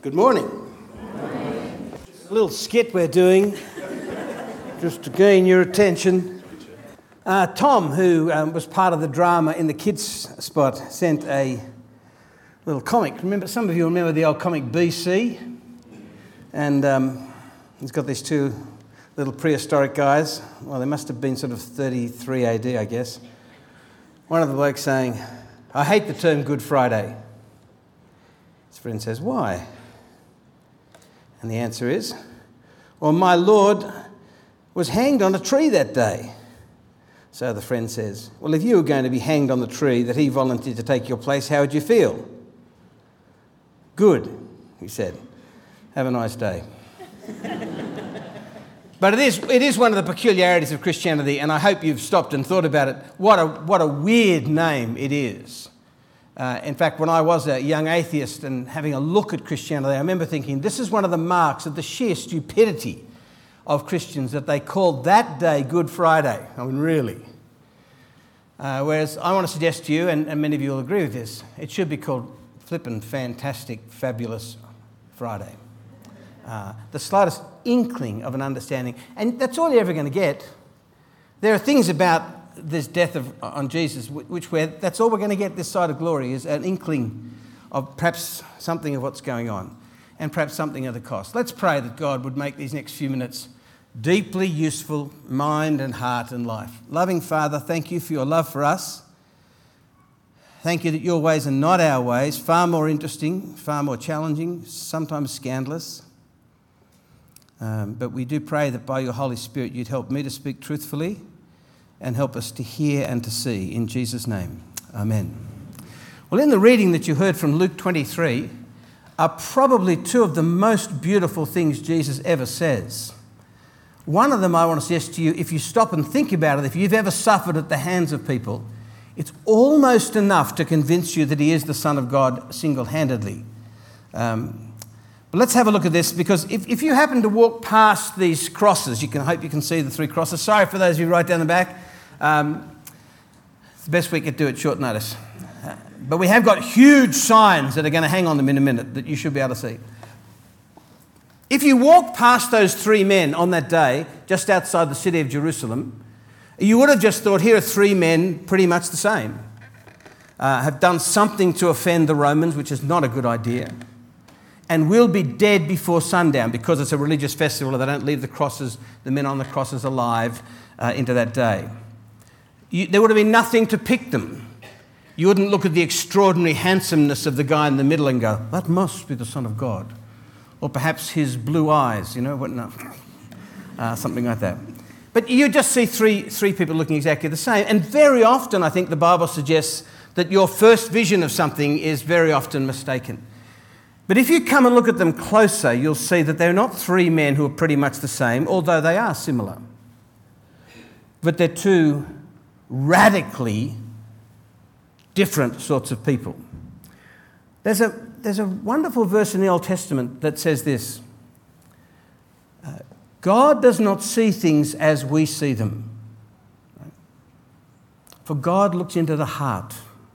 Good morning. A little skit we're doing, just to gain your attention. Tom, who was part of the drama in the kids' spot, sent a little comic. Some of you remember the old comic BC? And he's got these two little prehistoric guys. Well, they must have been sort of 33 AD, I guess. One of the blokes saying, "I hate the term Good Friday." His friend says, "Why?" And the answer is, "Well, my Lord was hanged on a tree that day." So the friend says, "Well, if you were going to be hanged on the tree that he volunteered to take your place, how would you feel?" "Good," he said. "Have a nice day." But it is one of the peculiarities of Christianity, and I hope you've stopped and thought about it. What a weird name it is. In fact, when I was a young atheist and having a look at Christianity, I remember thinking, this is one of the marks of the sheer stupidity of Christians that they called that day Good Friday. I mean, really. Whereas I want to suggest to you, and many of you will agree with this, it should be called flippin' fantastic, fabulous Friday. The slightest inkling of an understanding. And that's all you're ever going to get. There are things about this death on Jesus that's all we're going to get this side of glory, is an inkling of perhaps something of what's going on, and perhaps something of the cost. Let's pray that God would make these next few minutes deeply useful, mind and heart and life. Loving Father, thank you for your love for us. Thank you that your ways are not our ways, far more interesting, far more challenging, sometimes scandalous. But we do pray that by your Holy Spirit you'd help me to speak truthfully and help us to hear and to see. In Jesus' name, amen. Well, in the reading that you heard from Luke 23 are probably two of the most beautiful things Jesus ever says. One of them I want to suggest to you, if you stop and think about it, if you've ever suffered at the hands of people, it's almost enough to convince you that he is the Son of God single-handedly. But let's have a look at this, because if you happen to walk past these crosses, I hope you can see the three crosses. Sorry for those of you right down the back. It's the best we could do at short notice. But we have got huge signs that are going to hang on them in a minute that you should be able to see. If you walk past those three men on that day, just outside the city of Jerusalem, you would have just thought, here are three men pretty much the same. Have done something to offend the Romans, which is not a good idea, and will be dead before sundown because it's a religious festival. They don't leave the men on the crosses alive into that day. There would have been nothing to pick them. You wouldn't look at the extraordinary handsomeness of the guy in the middle and go, that must be the Son of God. Or perhaps his blue eyes, something like that. But you just see three people looking exactly the same. And very often, I think the Bible suggests that your first vision of something is very often mistaken. But if you come and look at them closer, you'll see that they're not three men who are pretty much the same, although they are similar. But they're two radically different sorts of people. There's a wonderful verse in the Old Testament that says this: God does not see things as we see them, for God looks into the heart.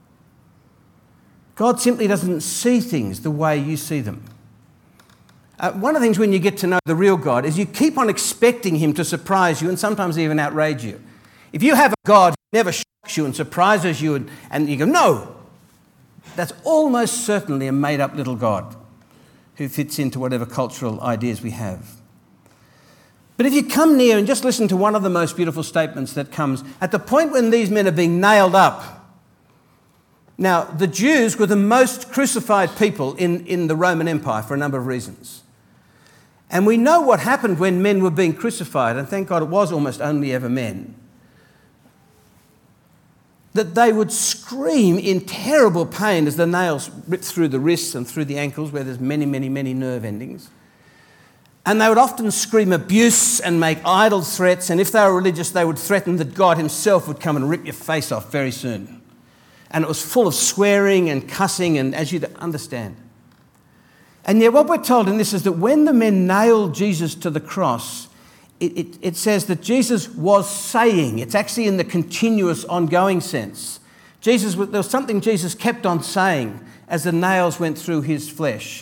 God simply doesn't see things the way you see them. One of the things when you get to know the real God is you keep on expecting him to surprise you and sometimes even outrage you. If you have a God who never shocks you and surprises you and you go, no, that's almost certainly a made-up little God who fits into whatever cultural ideas we have. But if you come near and just listen to one of the most beautiful statements that comes at the point when these men are being nailed up. Now, the Jews were the most crucified people in the Roman Empire for a number of reasons. And we know what happened when men were being crucified, and thank God it was almost only ever men, that they would scream in terrible pain as the nails ripped through the wrists and through the ankles where there's many, many, many nerve endings. And they would often scream abuse and make idle threats, and if they were religious, they would threaten that God himself would come and rip your face off very soon. And it was full of swearing and cussing, and as you'd understand. And yet what we're told in this is that when the men nailed Jesus to the cross, it says that Jesus was saying. It's actually in the continuous, ongoing sense. There was something Jesus kept on saying as the nails went through his flesh.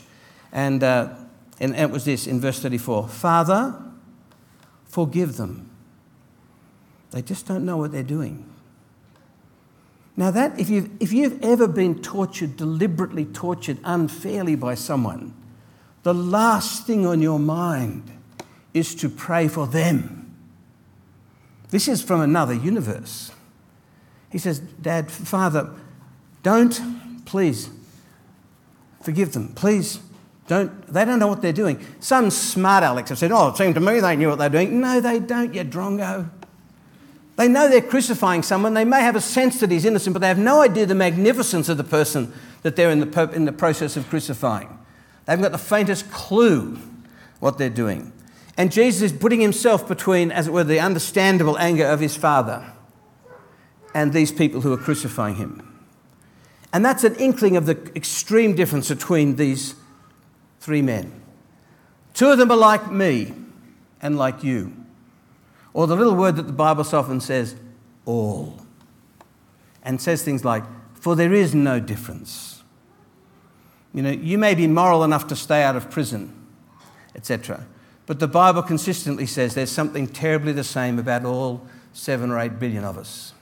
And it was this in verse 34. Father, forgive them. They just don't know what they're doing. Now that, if you've ever been tortured, deliberately tortured unfairly by someone, the last thing on your mind is to pray for them. This is from another universe. He says, Dad, Father, please, forgive them. Please, they don't know what they're doing. Some smart Alex have said, it seemed to me they knew what they're doing. No, they don't, you drongo. They know they're crucifying someone. They may have a sense that he's innocent, but they have no idea the magnificence of the person that they're in the process of crucifying. They haven't got the faintest clue what they're doing. And Jesus is putting himself between, as it were, the understandable anger of his Father and these people who are crucifying him. And that's an inkling of the extreme difference between these three men. Two of them are like me and like you. Or the little word that the Bible so often says, all. And says things like, for there is no difference. You know, you may be moral enough to stay out of prison, etc. But the Bible consistently says there's something terribly the same about all 7 or 8 billion of us.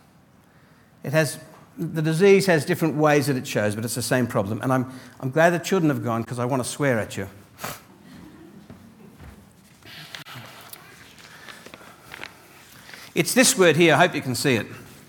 The disease has different ways that it shows, but it's the same problem. And I'm glad the children have gone because I want to swear at you. It's this word here. I hope you can see it.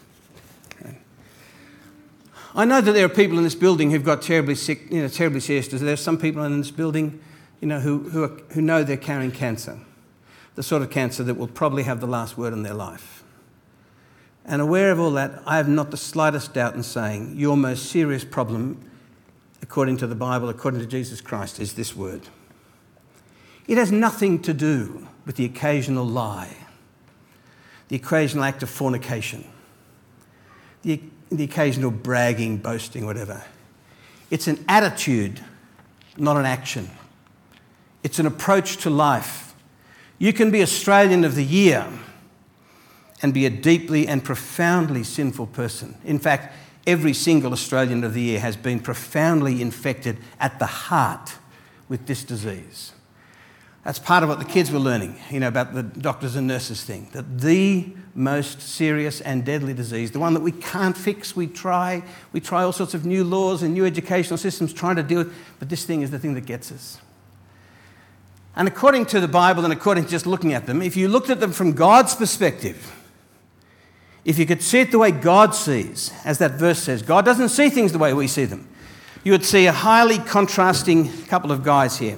I know that there are people in this building who've got terribly sick, terribly serious disease. There are some people in this building, who know they're carrying cancer, the sort of cancer that will probably have the last word in their life. And aware of all that, I have not the slightest doubt in saying your most serious problem, according to the Bible, according to Jesus Christ, is this word. It has nothing to do with the occasional lie, the occasional act of fornication, the occasional bragging, boasting, whatever. It's an attitude, not an action. It's an approach to life. You can be Australian of the Year and be a deeply and profoundly sinful person. In fact, every single Australian of the Year has been profoundly infected at the heart with this disease. That's part of what the kids were learning, about the doctors and nurses thing, that the most serious and deadly disease, the one that we can't fix, we try all sorts of new laws and new educational systems trying to deal with, but this thing is the thing that gets us. And according to the Bible and according to just looking at them, if you looked at them from God's perspective, if you could see it the way God sees, as that verse says, God doesn't see things the way we see them, you would see a highly contrasting couple of guys here.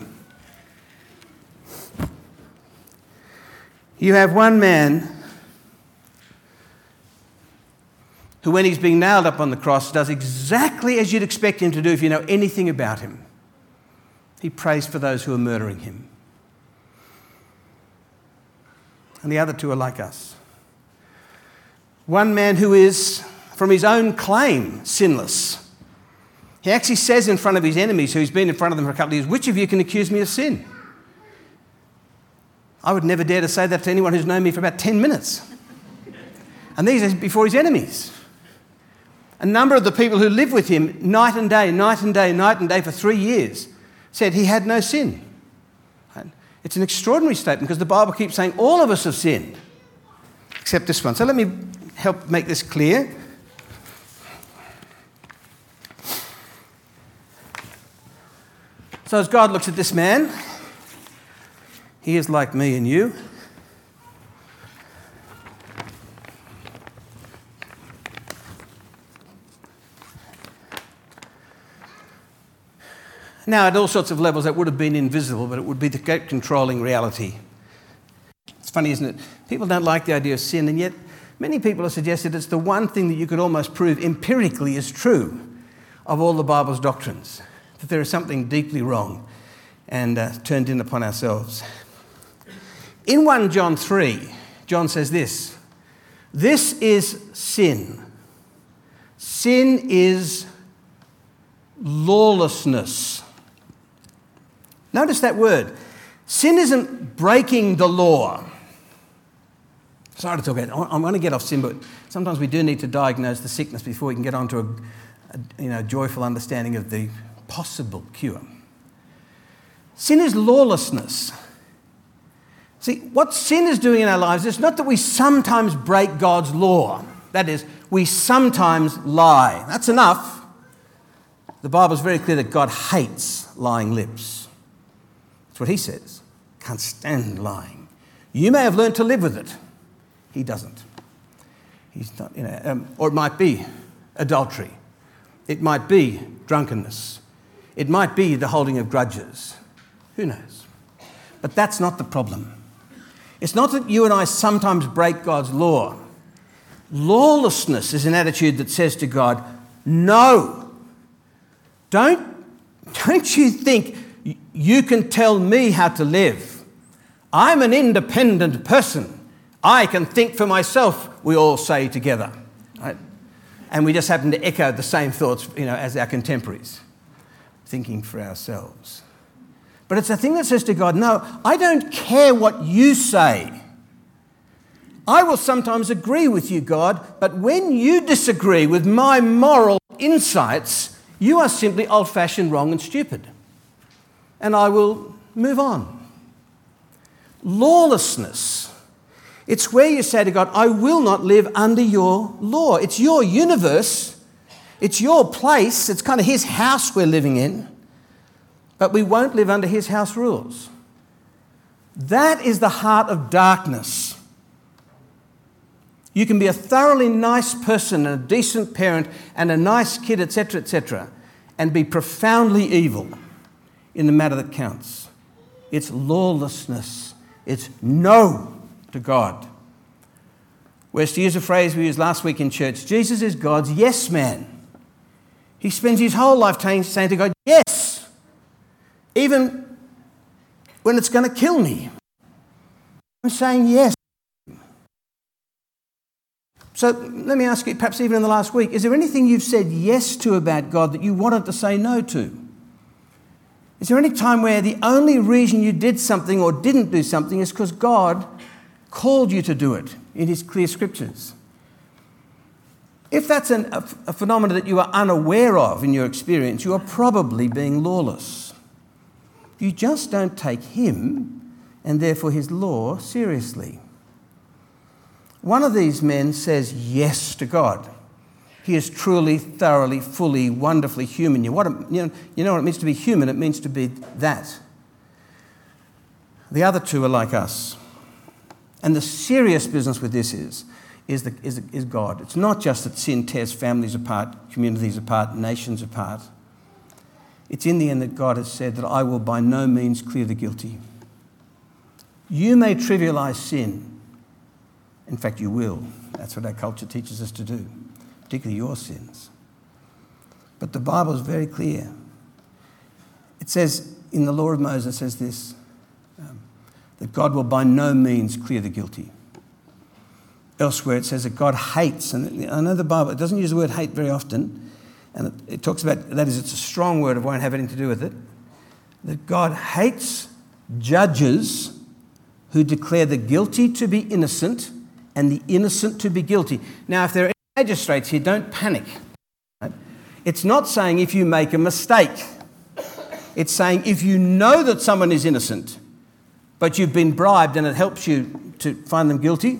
You have one man who, when he's being nailed up on the cross, does exactly as you'd expect him to do if you know anything about him. He prays for those who are murdering him. And the other two are like us. One man who is, from his own claim, sinless. He actually says in front of his enemies, who he's been in front of them for a couple of years, which of you can accuse me of sin? I would never dare to say that to anyone who's known me for about 10 minutes. And these are before his enemies. A number of the people who lived with him night and day for 3 years said he had no sin. It's an extraordinary statement because the Bible keeps saying all of us have sinned, except this one. So let me help make this clear. So as God looks at this man, he is like me and you. Now, at all sorts of levels, that would have been invisible, but it would be the controlling reality. It's funny, isn't it? People don't like the idea of sin, and yet many people have suggested it's the one thing that you could almost prove empirically is true of all the Bible's doctrines, that there is something deeply wrong and turned in upon ourselves. In 1 John 3, John says this: this is sin. Sin is lawlessness. Notice that word. Sin isn't breaking the law. Sorry to talk about it. I'm going to get off sin, but sometimes we do need to diagnose the sickness before we can get on to a joyful understanding of the possible cure. Sin is lawlessness. See, what sin is doing in our lives is not that we sometimes break God's law. That is, we sometimes lie. That's enough. The Bible is very clear that God hates lying lips. That's what he says. Can't stand lying. You may have learned to live with it. He doesn't. He's not, or it might be adultery. It might be drunkenness. It might be the holding of grudges. Who knows? But that's not the problem. It's not that you and I sometimes break God's law. Lawlessness is an attitude that says to God, no, don't you think you can tell me how to live. I'm an independent person. I can think for myself, we all say together. Right? And we just happen to echo the same thoughts, as our contemporaries, thinking for ourselves. But it's a thing that says to God, no, I don't care what you say. I will sometimes agree with you, God, but when you disagree with my moral insights, you are simply old-fashioned, wrong and stupid. And I will move on. Lawlessness. It's where you say to God, I will not live under your law. It's your universe. It's your place. It's kind of his house we're living in. But we won't live under his house rules. That is the heart of darkness. You can be a thoroughly nice person and a decent parent and a nice kid, etc., and be profoundly evil in the matter that counts. It's lawlessness. It's no to God. Whereas, to use a phrase we used last week in church, Jesus is God's yes man. He spends his whole life saying to God, yes, even when it's going to kill me. I'm saying yes. So let me ask you, perhaps even in the last week, is there anything you've said yes to about God that you wanted to say no to? Is there any time where the only reason you did something or didn't do something is because God called you to do it in his clear scriptures? If that's a phenomenon that you are unaware of in your experience, you are probably being lawless. You just don't take him and therefore his law seriously. One of these men says yes to God. He is truly, thoroughly, fully, wonderfully human. You know what it means to be human? It means to be that. The other two are like us. And the serious business with this is God. It's not just that sin tears families apart, communities apart, nations apart. It's in the end that God has said that I will by no means clear the guilty. You may trivialise sin. In fact, you will. That's what our culture teaches us to do, particularly your sins. But the Bible is very clear. It says in the law of Moses, it says this, that God will by no means clear the guilty. Elsewhere it says that God hates, and I know the Bible, it doesn't use the word hate very often, and it talks about, that is, it's a strong word, it won't have anything to do with it, that God hates judges who declare the guilty to be innocent and the innocent to be guilty. Now, if there are magistrates here, don't panic. Right? It's not saying if you make a mistake. It's saying if you know that someone is innocent, but you've been bribed and it helps you to find them guilty,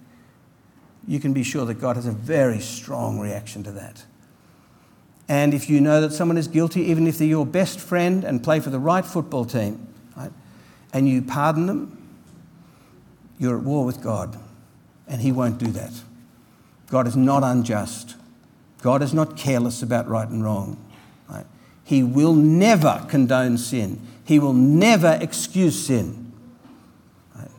you can be sure that God has a very strong reaction to that. And if you know that someone is guilty, even if they're your best friend and play for the right football team, right, and you pardon them, you're at war with God, and he won't do that. God is not unjust. God is not careless about right and wrong. Right? He will never condone sin. He will never excuse sin. Right?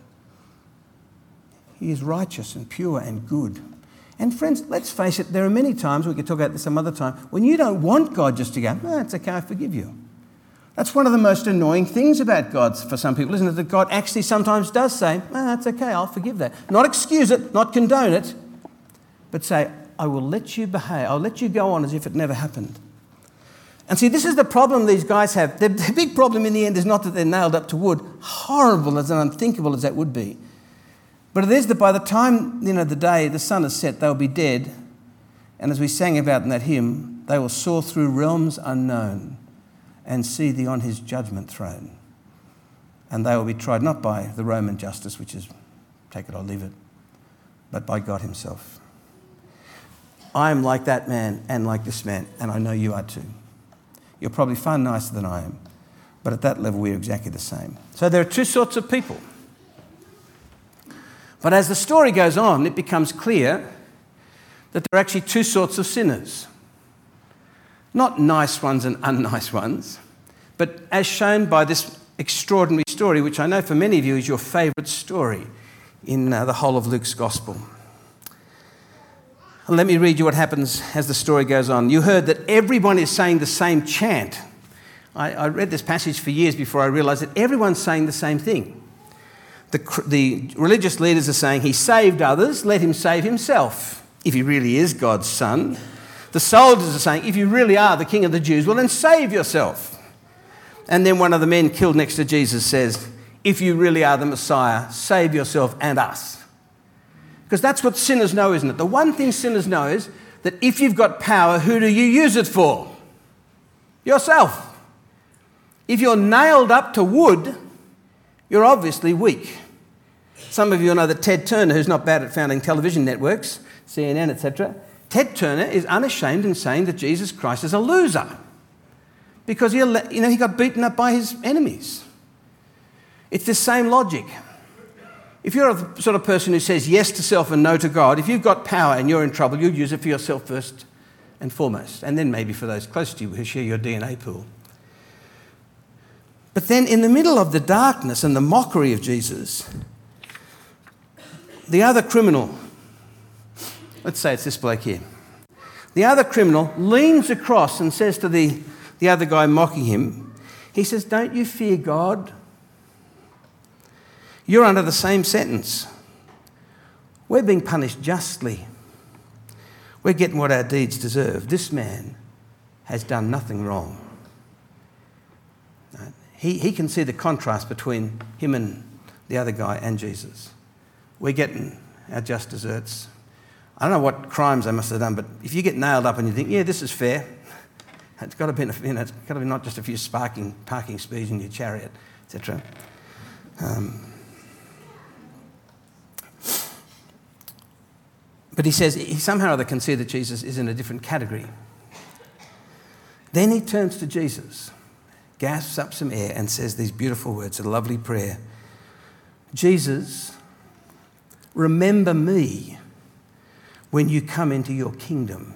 He is righteous and pure and good. And friends, let's face it, there are many times, we could talk about this some other time, when you don't want God just to go, no, it's okay, I forgive you. That's one of the most annoying things about God for some people, isn't it? That God actually sometimes does say, it's okay, I'll forgive that. Not excuse it, not condone it, but say, I will let you behave, I'll let you go on as if it never happened. And see, this is the problem these guys have. The big problem in the end is not that they're nailed up to wood, horrible as and unthinkable as that would be. But it is that by the time, the day the sun is set, they'll be dead. And as we sang about in that hymn, they will soar through realms unknown and see thee on his judgment throne. and they will be tried not by the Roman justice, which is take it or leave it, but by God himself. I am like that man and like this man, and I know you are too. You're probably far nicer than I am, but at that level we're exactly the same. So there are two sorts of people. But as the story goes on, it becomes clear that there are actually two sorts of sinners. Not nice ones and unnice ones, but as shown by this extraordinary story, which I know for many of you is your favourite story in the whole of Luke's Gospel. Let me read you what happens as the story goes on. You heard that everyone is saying the same chant. I read this passage for years before I realised that everyone's saying the same thing. The religious leaders are saying, he saved others, let him save himself, if he really is God's son. The soldiers are saying, if you really are the King of the Jews, well then save yourself. And then one of the men killed next to Jesus says, if you really are the Messiah, save yourself and us. Because that's what sinners know, isn't it? The one thing sinners know is that if you've got power, who do you use it for? Yourself. If you're nailed up to wood, you're obviously weak. Some of you know that Ted Turner, who's not bad at founding television networks, CNN, etc., Ted Turner is unashamed in saying that Jesus Christ is a loser because he got beaten up by his enemies. It's the same logic. If you're the sort of person who says yes to self and no to God, if you've got power and you're in trouble, you'll use it for yourself first and foremost, and then maybe for those close to you who share your DNA pool. But then in the middle of the darkness and the mockery of Jesus, the other criminal, let's say it's this bloke here, the other criminal leans across and says to the other guy mocking him, he says, don't you fear God? You're under the same sentence. We're being punished justly. We're getting what our deeds deserve. This man has done nothing wrong. He can see the contrast between him and the other guy and Jesus. We're getting our just deserts. I don't know what crimes they must have done, but if you get nailed up and you think, yeah, this is fair, it's got to be, it's got to be not just a few parking speeds in your chariot, etc. But he says he somehow or other can see that Jesus is in a different category. Then he turns to Jesus, gasps up some air and says these beautiful words, a lovely prayer. Jesus, remember me when you come into your kingdom.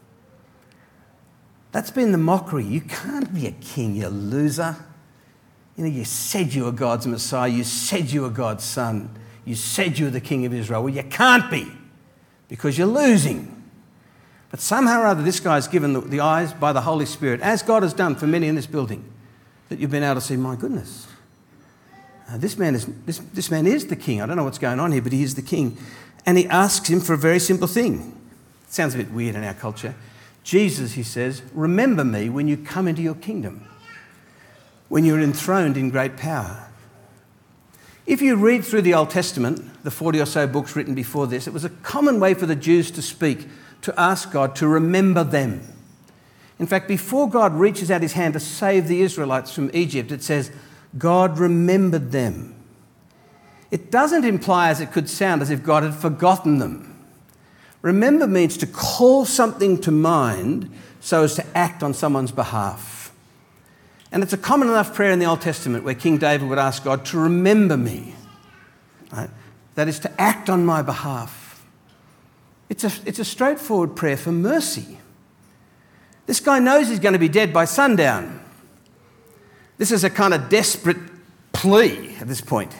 That's been the mockery. You can't be a king, you loser. You said you were God's Messiah. You said you were God's son. You said you were the King of Israel. Well, you can't be because you're losing. But somehow or other, this guy's given the eyes by the Holy Spirit, as God has done for many in this building, that you've been able to see, my goodness, this man is the king. I don't know what's going on here, but he is the king. And he asks him for a very simple thing. It sounds a bit weird in our culture. Jesus, he says, remember me when you come into your kingdom, when you're enthroned in great power. If you read through the Old Testament, the 40 or so books written before this, it was a common way for the Jews to speak, to ask God to remember them. In fact, before God reaches out his hand to save the Israelites from Egypt, it says, God remembered them. It doesn't imply, as it could sound, as if God had forgotten them. Remember means to call something to mind so as to act on someone's behalf. And it's a common enough prayer in the Old Testament where King David would ask God to remember me. Right? That is to act on my behalf. It's a straightforward prayer for mercy. This guy knows he's going to be dead by sundown. This is a kind of desperate plea at this point.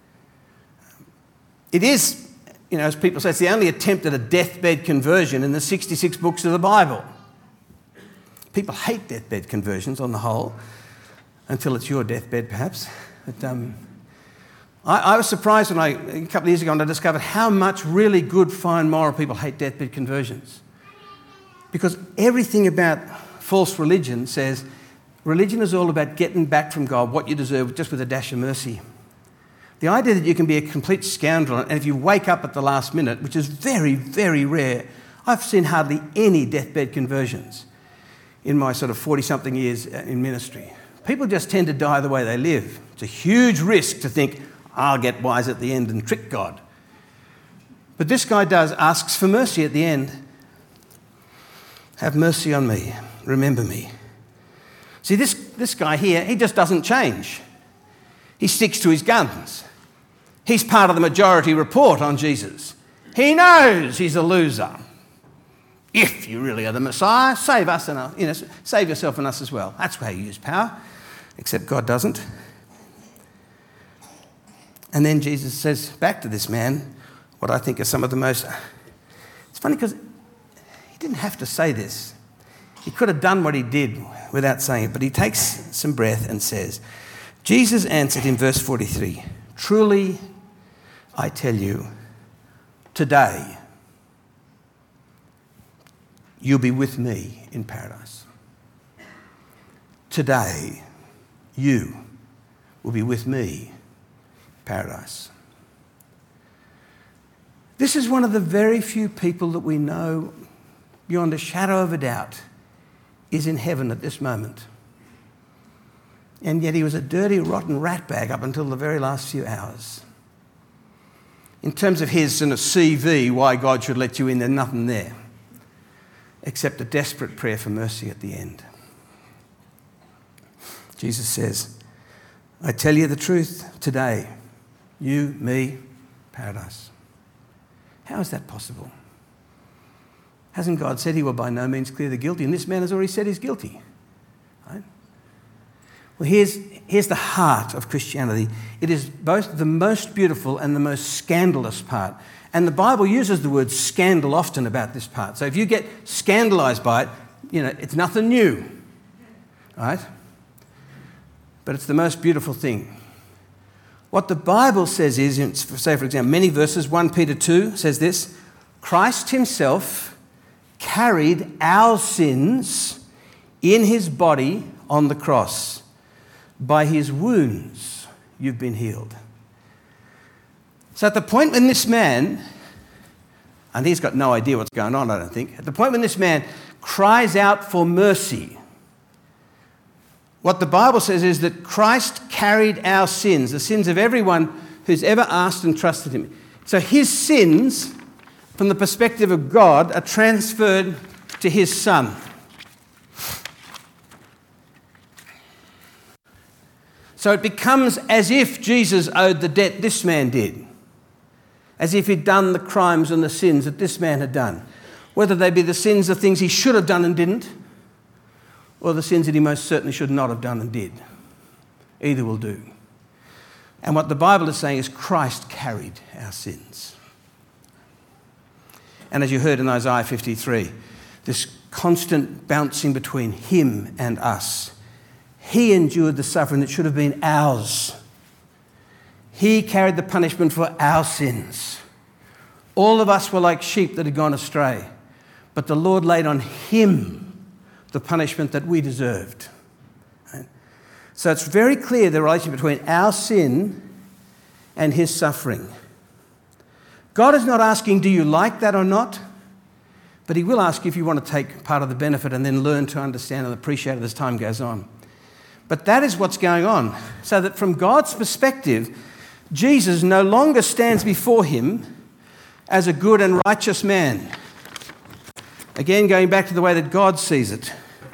It is, as people say, it's the only attempt at a deathbed conversion in the 66 books of the Bible. People hate deathbed conversions on the whole, until it's your deathbed perhaps. But I was surprised a couple of years ago when I discovered how much really good, fine, moral people hate deathbed conversions. Because everything about false religion says religion is all about getting back from God what you deserve just with a dash of mercy. The idea that you can be a complete scoundrel and if you wake up at the last minute, which is very, very rare, I've seen hardly any deathbed conversions in my sort of 40-something years in ministry. People just tend to die the way they live. It's a huge risk to think, I'll get wise at the end and trick God. But this guy asks for mercy at the end. Have mercy on me. Remember me. See, this guy here, he just doesn't change. He sticks to his guns. He's part of the majority report on Jesus. He knows he's a loser. If you really are the Messiah, save us and save yourself and us as well. That's how you use power, except God doesn't. And then Jesus says back to this man what I think are some of the most... It's funny because he didn't have to say this. He could have done what he did without saying it, but he takes some breath and says, Jesus answered in verse 43, truly I tell you, today you'll be with me in paradise. Today you will be with me in paradise. This is one of the very few people that we know beyond a shadow of a doubt is in heaven at this moment. And yet he was a dirty, rotten ratbag up until the very last few hours. In terms of his sort of CV, why God should let you in, there's nothing there, except a desperate prayer for mercy at the end. Jesus says, I tell you the truth today, you, me, paradise. How is that possible? Hasn't God said he will by no means clear the guilty? And this man has already said he's guilty. Right? Well, here's the heart of Christianity. It is both the most beautiful and the most scandalous part. And the Bible uses the word scandal often about this part. So if you get scandalized by it, it's nothing new. Right? But it's the most beautiful thing. What the Bible says is, say for example, many verses, 1 Peter 2 says this, Christ himself carried our sins in his body on the cross. By his wounds you've been healed. So at the point when this man, and he's got no idea what's going on, I don't think, at the point when this man cries out for mercy, what the Bible says is that Christ carried our sins, the sins of everyone who's ever asked and trusted him. So his sins, from the perspective of God, are transferred to his Son. So it becomes as if Jesus owed the debt this man did, as if he'd done the crimes and the sins that this man had done, whether they be the sins of things he should have done and didn't, or the sins that he most certainly should not have done and did. Either will do. And what the Bible is saying is Christ carried our sins. And as you heard in Isaiah 53, this constant bouncing between him and us. He endured the suffering that should have been ours. He carried the punishment for our sins. All of us were like sheep that had gone astray, but the Lord laid on him the punishment that we deserved. Right? So it's very clear the relation between our sin and his suffering. God is not asking, do you like that or not? But he will ask if you want to take part of the benefit and then learn to understand and appreciate it as time goes on. But that is what's going on. So that from God's perspective, Jesus no longer stands before him as a good and righteous man. Again, going back to the way that God sees it.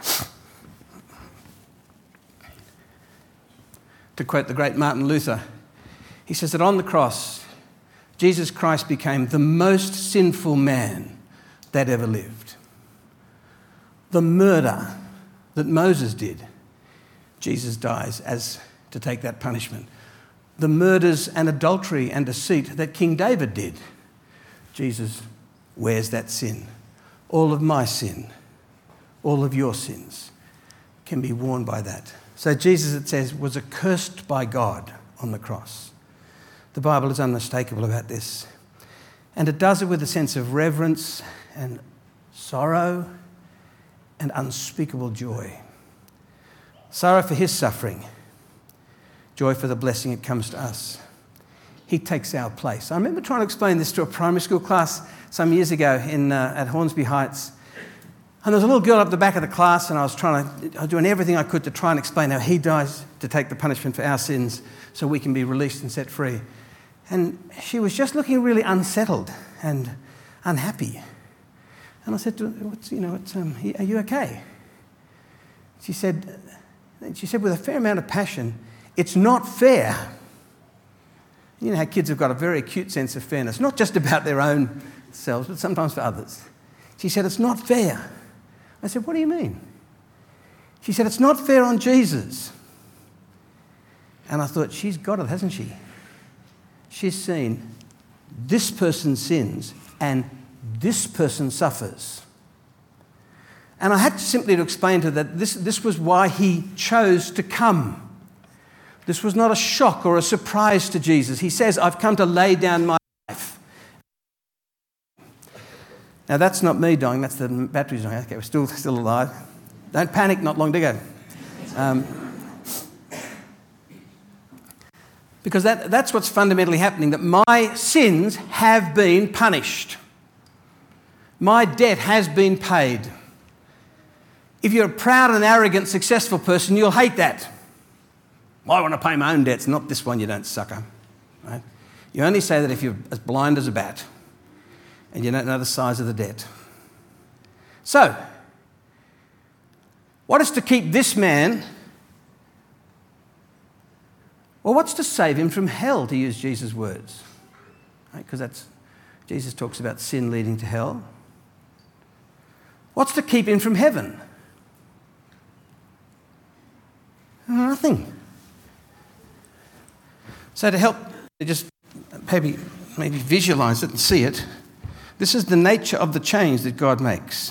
To quote the great Martin Luther, he says that on the cross, Jesus Christ became the most sinful man that ever lived. The murder that Moses did, Jesus dies as to take that punishment. The murders and adultery and deceit that King David did, Jesus wears that sin. All of my sin, all of your sins can be worn by that. So Jesus, it says, was accursed by God on the cross. The Bible is unmistakable about this. And it does it with a sense of reverence and sorrow and unspeakable joy. Sorrow for his suffering, joy for the blessing it comes to us. He takes our place. I remember trying to explain this to a primary school class some years ago at Hornsby Heights. And there was a little girl up the back of the class, and I was doing everything I could to try and explain how he dies to take the punishment for our sins so we can be released and set free. And she was just looking really unsettled and unhappy. And I said to her, are you okay? She said with a fair amount of passion, "It's not fair." You know how kids have got a very acute sense of fairness, not just about their own selves, but sometimes for others. She said, "It's not fair." I said, "What do you mean?" She said, "It's not fair on Jesus." And I thought, she's got it, hasn't she? She's seen this person sins and this person suffers. And I had simply to explain to her that this was why he chose to come. This was not a shock or a surprise to Jesus. He says, "I've come to lay down my life." Now, that's not me dying, that's the batteries dying. Okay, we're still alive. Don't panic, not long to go. Because that's what's fundamentally happening, that my sins have been punished. My debt has been paid. If you're a proud and arrogant, successful person, you'll hate that. "I want to pay my own debts," not this one, you don't sucker. Right? You only say that if you're as blind as a bat and you don't know the size of the debt. So, what is to keep this man? Well, what's to save him from hell, to use Jesus' words? Because Jesus talks about sin leading to hell. What's to keep him from heaven? Nothing. So to help just maybe visualise it and see it, this is the nature of the change that God makes.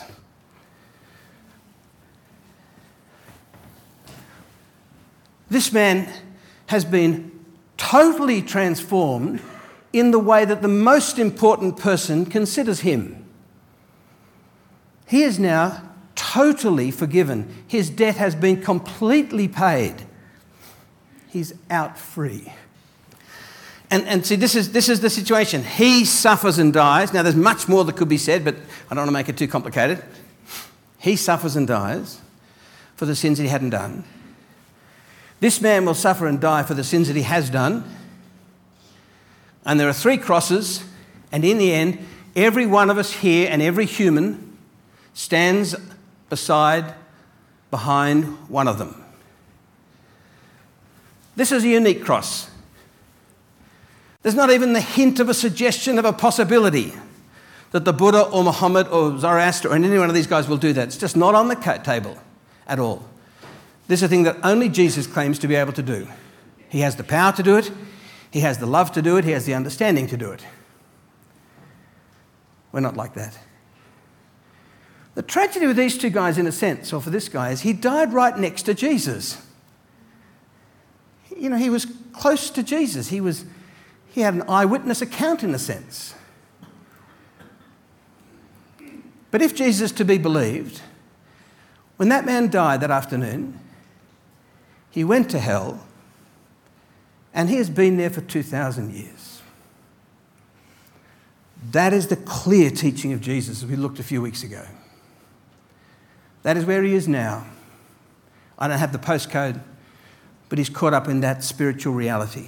This man has been totally transformed in the way that the most important person considers him. He is now totally forgiven. His debt has been completely paid. He's out free. And see, this is the situation. He suffers and dies. Now, there's much more that could be said, but I don't want to make it too complicated. He suffers and dies for the sins that he hadn't done. This man will suffer and die for the sins that he has done. And there are 3 crosses, and in the end, every one of us here and every human stands behind one of them. This is a unique cross. There's not even the hint of a suggestion of a possibility that the Buddha or Muhammad or Zoroaster or any one of these guys will do that. It's just not on the table at all. This is a thing that only Jesus claims to be able to do. He has the power to do it. He has the love to do it. He has the understanding to do it. We're not like that. The tragedy with these 2 guys, in a sense, or for this guy, is he died right next to Jesus. You know, he was close to Jesus. He had an eyewitness account, in a sense. But if Jesus is to be believed, when that man died that afternoon, he went to hell, and he has been there for 2,000 years. That is the clear teaching of Jesus, as we looked a few weeks ago. That is where he is now. I don't have the postcode, but he's caught up in that spiritual reality.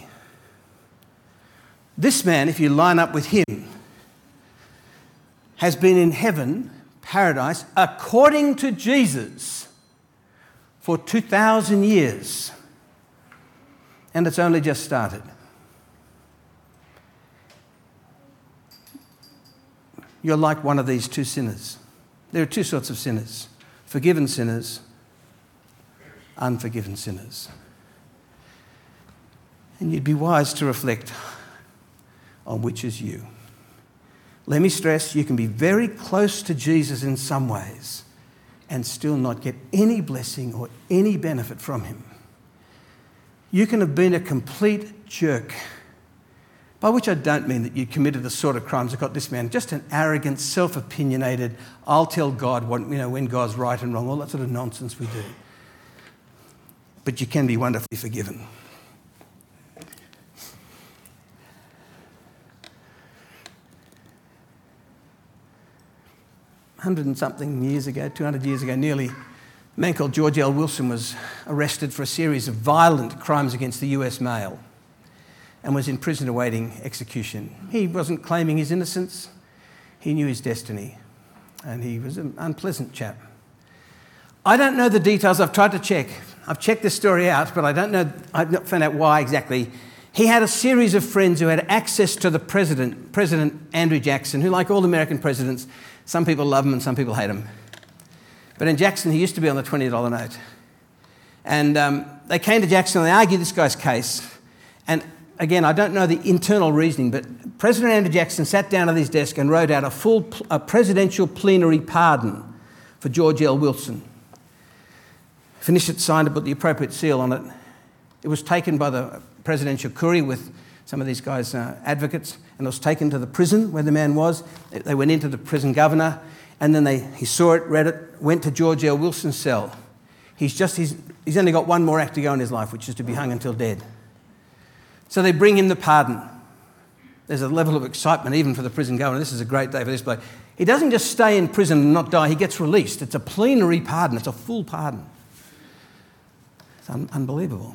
This man, if you line up with him, has been in heaven, paradise, according to Jesus, for 2,000 years. And it's only just started. You're like one of these 2 sinners. There are 2 sorts of sinners: forgiven sinners, unforgiven sinners. And you'd be wise to reflect on which is you. Let me stress, you can be very close to Jesus in some ways and still not get any blessing or any benefit from him. You can have been a complete jerk, by which I don't mean that you committed the sort of crimes that got this man, just an arrogant, self-opinionated, I'll tell God when God's right and wrong, all that sort of nonsense we do. But you can be wonderfully forgiven. 100 and something years ago, 200 years ago nearly, a man called George L. Wilson was arrested for a series of violent crimes against the US mail and was in prison awaiting execution. He wasn't claiming his innocence. He knew his destiny, and he was an unpleasant chap. I don't know the details. I've tried to check. I've checked this story out, but I don't know. I've not found out why exactly. He had a series of friends who had access to the president, President Andrew Jackson, who, like all American presidents, some people love him and some people hate him. But in Jackson, he used to be on the $20 note. And they came to Jackson and they argued this guy's case. And again, I don't know the internal reasoning, but President Andrew Jackson sat down at his desk and wrote out a presidential plenary pardon for George L. Wilson. Finished it, signed it, put the appropriate seal on it. It was taken by the presidential courier with some of these guys' advocates, and it was taken to the prison where the man was. They went into the prison governor, and then he saw it, read it, went to George L. Wilson's cell. He's only got one more act to go in his life, which is to be hung until dead. So they bring him the pardon. There's a level of excitement even for the prison governor. This is a great day for this bloke. He doesn't just stay in prison and not die, he gets released. It's a plenary pardon, it's a full pardon. It's unbelievable.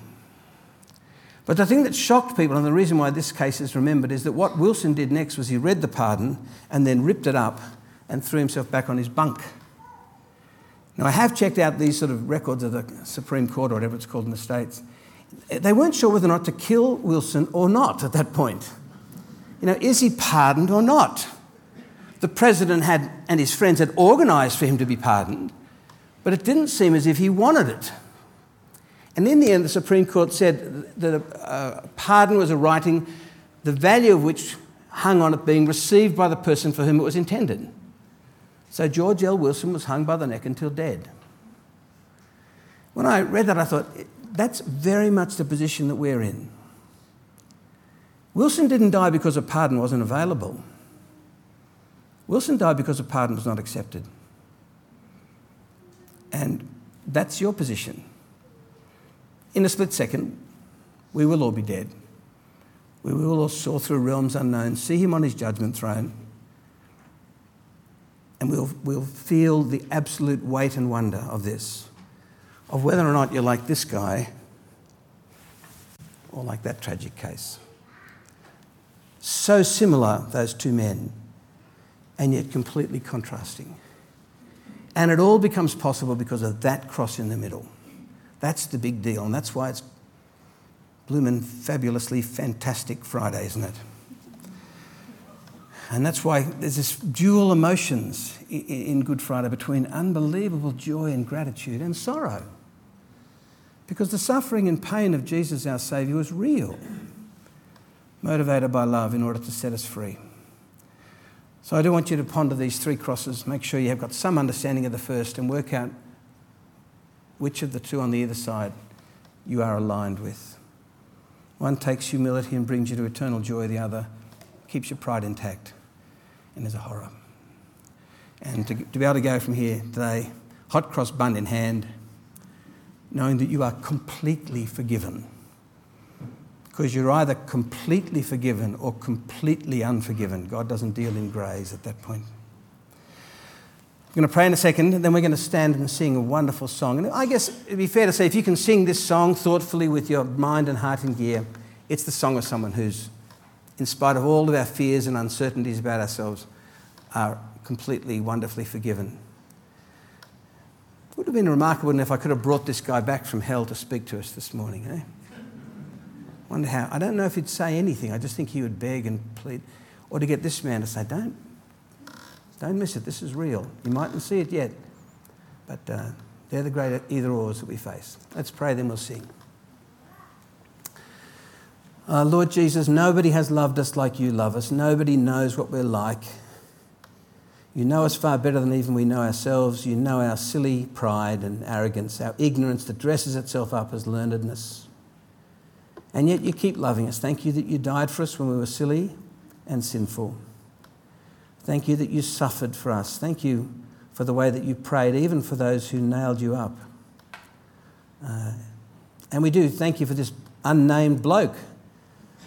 But the thing that shocked people, and the reason why this case is remembered, is that what Wilson did next was he read the pardon and then ripped it up and threw himself back on his bunk. Now, I have checked out these sort of records of the Supreme Court, or whatever it's called in the States. They weren't sure whether or not to kill Wilson or not at that point. You know, is he pardoned or not? The president and his friends had organised for him to be pardoned, but it didn't seem as if he wanted it. And in the end, the Supreme Court said that a pardon was a writing, the value of which hung on it being received by the person for whom it was intended. So George L. Wilson was hung by the neck until dead. When I read that, I thought, that's very much the position that we're in. Wilson didn't die because a pardon wasn't available. Wilson died because a pardon was not accepted. And that's your position. In a split second, we will all be dead. We will all soar through realms unknown, see him on his judgment throne, and we'll feel the absolute weight and wonder of this, of whether or not you're like this guy or like that tragic case. So similar, those two men, and yet completely contrasting. And it all becomes possible because of that cross in the middle. That's the big deal, and that's why it's bloomin' fabulously fantastic Friday, isn't it? And that's why there's this dual emotions in Good Friday between unbelievable joy and gratitude and sorrow. Because the suffering and pain of Jesus, our Saviour, was real, motivated by love in order to set us free. So I do want you to ponder these three crosses, make sure you have got some understanding of the first, and work out which of the two on the other side you are aligned with. One takes humility and brings you to eternal joy. The other keeps your pride intact and is a horror. And to be able to go from here today, hot cross bun in hand, knowing that you are completely forgiven. Because you're either completely forgiven or completely unforgiven. God doesn't deal in greys at that point. I'm going to pray in a second, and then we're going to stand and sing a wonderful song. And I guess it'd be fair to say, if you can sing this song thoughtfully with your mind and heart in gear, it's the song of someone who's, in spite of all of our fears and uncertainties about ourselves, are completely, wonderfully forgiven. It would have been remarkable if I could have brought this guy back from hell to speak to us this morning, eh? Wonder how. I don't know if he'd say anything. I just think he would beg and plead. Or to get this man to say, don't miss it. This is real. You mightn't see it yet, but they're the great either-ors that we face. Let's pray, then we'll sing. Lord Jesus, nobody has loved us like you love us. Nobody knows what we're like. You know us far better than even we know ourselves. You know our silly pride and arrogance, our ignorance that dresses itself up as learnedness. And yet you keep loving us. Thank you that you died for us when we were silly and sinful. Thank you that you suffered for us. Thank you for the way that you prayed, even for those who nailed you up. And we do thank you for this unnamed bloke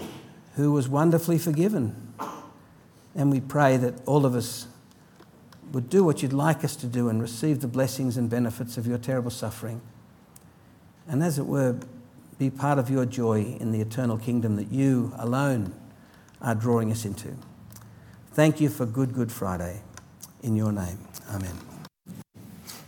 who was wonderfully forgiven. And we pray that all of us would do what you'd like us to do and receive the blessings and benefits of your terrible suffering. And as it were, be part of your joy in the eternal kingdom that you alone are drawing us into. Thank you for Good Friday. In your name, amen.